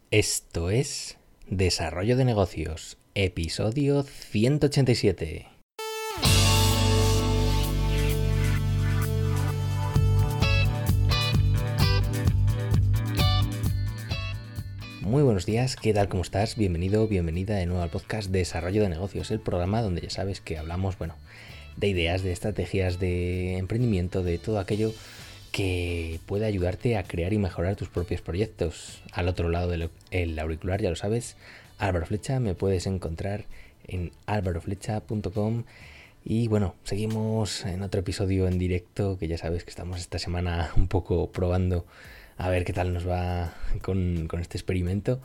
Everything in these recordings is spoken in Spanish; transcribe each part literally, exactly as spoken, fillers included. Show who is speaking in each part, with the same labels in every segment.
Speaker 1: Esto es Desarrollo de Negocios, episodio ciento ochenta y siete. Muy buenos días, ¿qué tal? ¿Cómo estás? Bienvenido, bienvenida de nuevo al podcast Desarrollo de Negocios, el programa donde ya sabes que hablamos, bueno, de ideas, de estrategias, de emprendimiento, de todo aquello que puede ayudarte a crear y mejorar tus propios proyectos. Al otro lado del auricular, ya lo sabes, Álvaro Flecha, me puedes encontrar en álvaro flecha punto com. Y bueno, seguimos en otro episodio en directo, que ya sabes que estamos esta semana un poco probando a ver qué tal nos va con, con este experimento.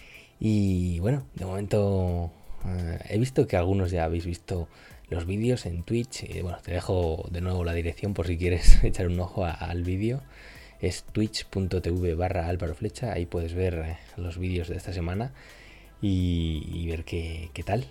Speaker 1: Y bueno, de momento eh, he visto que algunos ya habéis visto los vídeos en Twitch. Y bueno, te dejo de nuevo la dirección por si quieres echar un ojo a, al vídeo. Es twitch punto tv barra Álvaro Flecha. Ahí puedes ver eh, los vídeos de esta semana y, y ver qué, qué tal.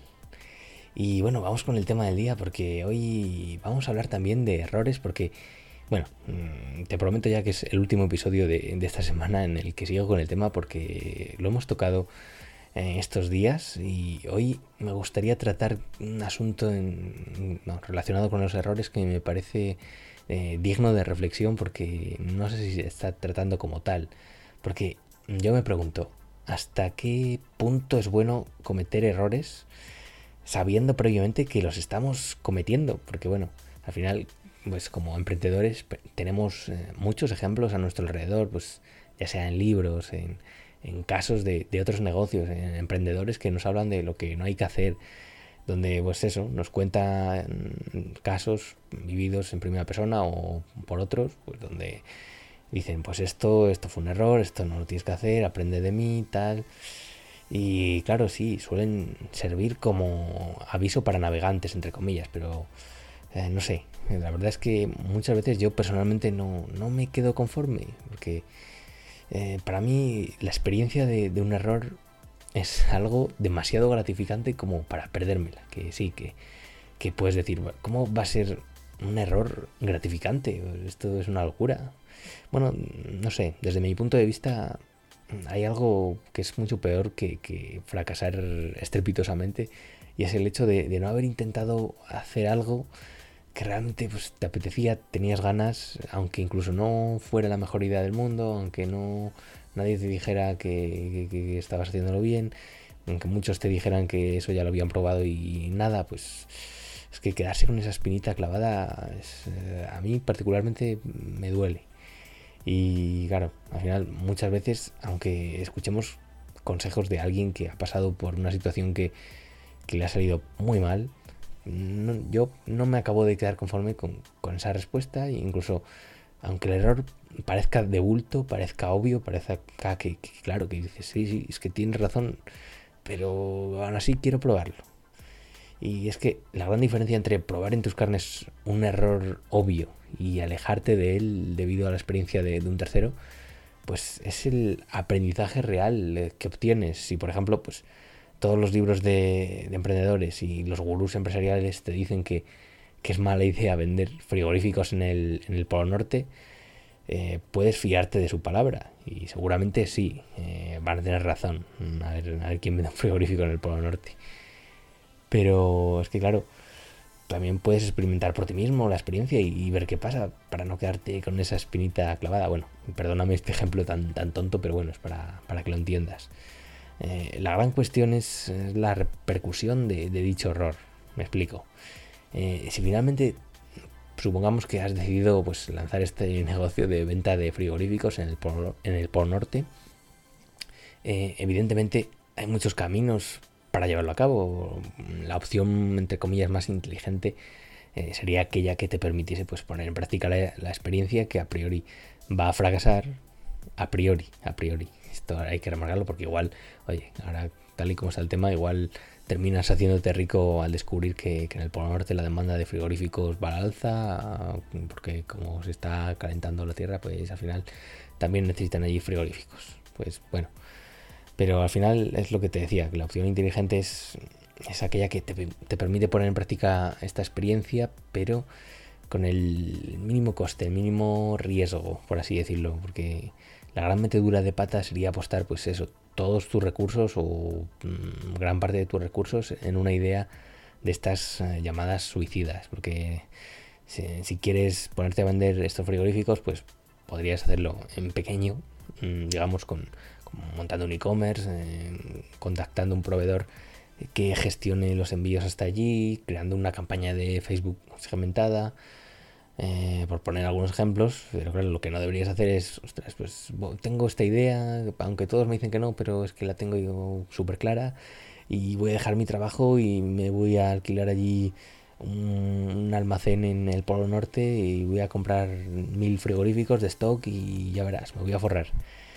Speaker 1: Y bueno, vamos con el tema del día, porque hoy vamos a hablar también de errores, porque, bueno, te prometo ya que es el último episodio de, de esta semana en el que sigo con el tema, porque lo hemos tocado en estos días y hoy me gustaría tratar un asunto en, no, relacionado con los errores que me parece eh, digno de reflexión, porque no sé si se está tratando como tal, porque yo me pregunto, ¿hasta qué punto es bueno cometer errores sabiendo previamente que los estamos cometiendo? Porque bueno, al final, pues como emprendedores tenemos eh, muchos ejemplos a nuestro alrededor, pues ya sea en libros, en, en casos de, de otros negocios, en emprendedores que nos hablan de lo que no hay que hacer, donde pues eso, nos cuentan casos vividos en primera persona o por otros, pues donde dicen, pues esto, esto fue un error, esto no lo tienes que hacer, aprende de mí, tal. Y claro, sí, suelen servir como aviso para navegantes, entre comillas, pero eh, no sé, la verdad es que muchas veces yo personalmente no, no me quedo conforme, porque eh, para mí la experiencia de, de un error es algo demasiado gratificante como para perdérmela, que sí, que, que puedes decir, ¿cómo va a ser un error gratificante? Esto es una locura. Bueno, no sé, desde mi punto de vista hay algo que es mucho peor que, que fracasar estrepitosamente, y es el hecho de, de no haber intentado hacer algo que realmente pues, te apetecía, tenías ganas, aunque incluso no fuera la mejor idea del mundo, aunque no nadie te dijera que, que, que estabas haciéndolo bien, aunque muchos te dijeran que eso ya lo habían probado y nada, pues es que quedarse con esa espinita clavada es, eh, a mí particularmente me duele. Y claro, al final muchas veces, aunque escuchemos consejos de alguien que ha pasado por una situación que, que le ha salido muy mal, no, yo no me acabo de quedar conforme con, con esa respuesta. E incluso aunque el error parezca de bulto, parezca obvio, parezca que, que claro, que dices, sí, sí, es que tienes razón, pero aún así quiero probarlo. Y es que la gran diferencia entre probar en tus carnes un error obvio y alejarte de él debido a la experiencia de, de un tercero, pues es el aprendizaje real que obtienes. Si por ejemplo, pues todos los libros de, de emprendedores y los gurús empresariales te dicen que, que es mala idea vender frigoríficos en el, en el Polo Norte, eh, puedes fiarte de su palabra. Y seguramente sí, eh, van a tener razón. A ver, a ver quién vende un frigorífico en el Polo Norte. Pero es que claro, también puedes experimentar por ti mismo la experiencia y, y ver qué pasa para no quedarte con esa espinita clavada. Bueno, perdóname este ejemplo tan, tan tonto, pero bueno, es para, para que lo entiendas. Eh, la gran cuestión es, es la repercusión de, de dicho error. Me explico. Eh, si finalmente supongamos que has decidido pues lanzar este negocio de venta de frigoríficos en el Polo, en el Polo Norte, eh, evidentemente hay muchos caminos para llevarlo a cabo. La opción, entre comillas, más inteligente eh, sería aquella que te permitiese pues poner en práctica la, la experiencia, que a priori va a fracasar, a priori, a priori. Esto hay que remarcarlo porque igual, oye, ahora tal y como está el tema, igual terminas haciéndote rico al descubrir que, que en el Polo Norte la demanda de frigoríficos va al alza, porque como se está calentando la tierra, pues al final también necesitan allí frigoríficos. Pues bueno, pero al final es lo que te decía, que la opción inteligente es, es aquella que te, te permite poner en práctica esta experiencia, pero con el mínimo coste, el mínimo riesgo, por así decirlo, porque La gran metedura de pata sería apostar, pues eso, todos tus recursos o mmm, gran parte de tus recursos en una idea de estas eh, llamadas suicidas, porque si, si quieres ponerte a vender estos frigoríficos, pues podrías hacerlo en pequeño, mmm, digamos con, con montando un e-commerce, eh, contactando un proveedor que gestione los envíos hasta allí, creando una campaña de Facebook segmentada, eh, por poner algunos ejemplos. Pero claro, lo que no deberías hacer es, ostras, pues tengo esta idea, aunque todos me dicen que no, pero es que la tengo yo súper clara y voy a dejar mi trabajo y me voy a alquilar allí un, un almacén en el Polo Norte y voy a comprar mil frigoríficos de stock y ya verás, me voy a forrar.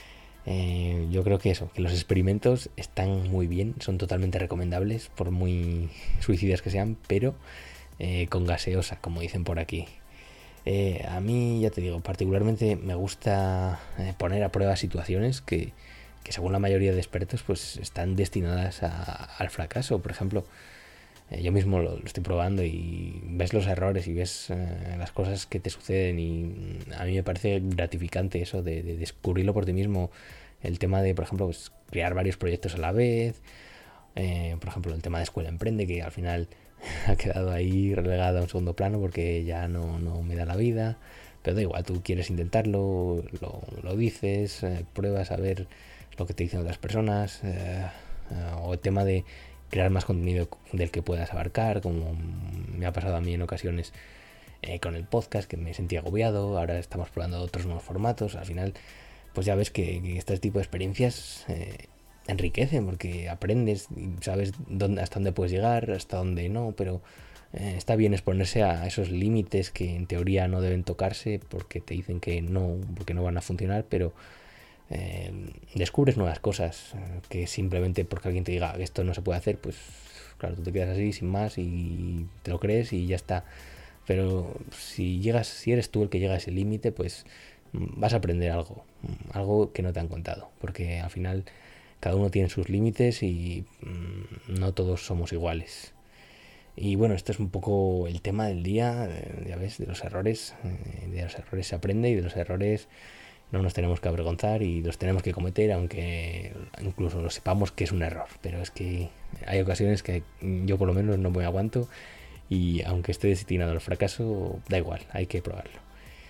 Speaker 1: Eh, yo creo que eso, que los experimentos están muy bien, son totalmente recomendables, por muy suicidas que sean, pero eh, con gaseosa, como dicen por aquí. Eh, a mí, ya te digo, particularmente me gusta eh, poner a prueba situaciones que, que según la mayoría de expertos pues están destinadas a, al fracaso. Por ejemplo, eh, yo mismo lo, lo estoy probando y ves los errores y ves eh, las cosas que te suceden, y a mí me parece gratificante eso de, de descubrirlo por ti mismo. El tema de, por ejemplo, pues, crear varios proyectos a la vez, eh, por ejemplo el tema de Escuela Emprende, que al final ha quedado ahí relegado a un segundo plano porque ya no, no me da la vida, pero da igual, tú quieres intentarlo, lo, lo dices, eh, pruebas a ver lo que te dicen otras personas, eh, eh, o el tema de crear más contenido del que puedas abarcar, como me ha pasado a mí en ocasiones eh, con el podcast, que me sentía agobiado. Ahora estamos probando otros nuevos formatos. Al final pues ya ves que, que este tipo de experiencias eh, enriquecen, porque aprendes y sabes dónde, hasta dónde puedes llegar, hasta dónde no, pero eh, está bien exponerse a esos límites que en teoría no deben tocarse porque te dicen que no, porque no van a funcionar, pero eh, descubres nuevas cosas, eh, que simplemente porque alguien te diga que esto no se puede hacer, pues claro, tú te quedas así sin más y te lo crees y ya está. Pero si llegas, si eres tú el que llega a ese límite, pues vas a aprender algo, algo que no te han contado, porque al final cada uno tiene sus límites y mmm, no todos somos iguales. Y bueno, esto es un poco el tema del día, eh, ya ves, de los errores. Eh, de los errores se aprende y de los errores no nos tenemos que avergonzar y los tenemos que cometer, aunque incluso lo sepamos que es un error. Pero es que hay ocasiones que yo por lo menos no me aguanto y aunque esté destinado al fracaso, da igual, hay que probarlo.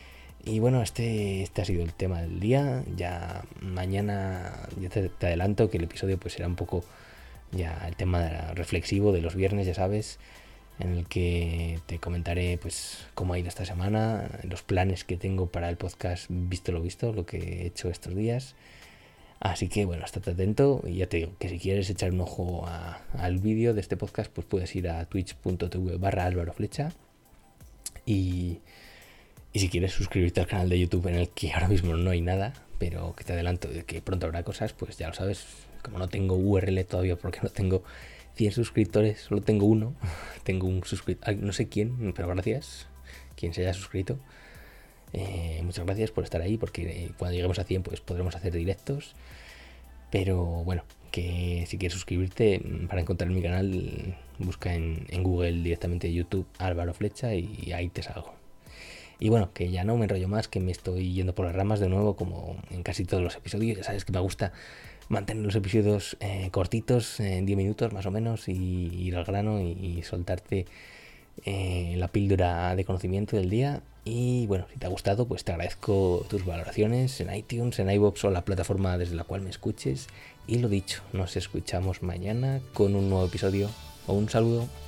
Speaker 1: Y bueno, este, este ha sido el tema del día. Ya mañana, ya te, te adelanto que el episodio pues será un poco ya el tema reflexivo de los viernes, ya sabes, en el que te comentaré pues cómo ha ido esta semana, los planes que tengo para el podcast visto lo visto, lo que he hecho estos días. Así que bueno, estate atento y ya te digo que si quieres echar un ojo a, al vídeo de este podcast, pues puedes ir a twitch.tv barra Álvaro Flecha y... Y si quieres suscribirte al canal de YouTube, en el que ahora mismo no hay nada, pero que te adelanto de que pronto habrá cosas, pues ya lo sabes. Como no tengo U R L todavía porque no tengo cien suscriptores, solo tengo uno. Tengo un suscriptor, no sé quién, pero gracias, quien se haya suscrito. Eh, muchas gracias por estar ahí, porque cuando lleguemos a cien pues podremos hacer directos. Pero bueno, que si quieres suscribirte, para encontrar mi canal, busca en, en Google directamente YouTube Álvaro Flecha y ahí te salgo. Y bueno, que ya no me enrollo más, que me estoy yendo por las ramas de nuevo, como en casi todos los episodios. Ya sabes que me gusta mantener los episodios eh, cortitos, en eh, diez minutos más o menos, y ir al grano y, y soltarte eh, la píldora de conocimiento del día. Y bueno, si te ha gustado, pues te agradezco tus valoraciones en iTunes, en iVoox o la plataforma desde la cual me escuches. Y lo dicho, nos escuchamos mañana con un nuevo episodio. Un saludo.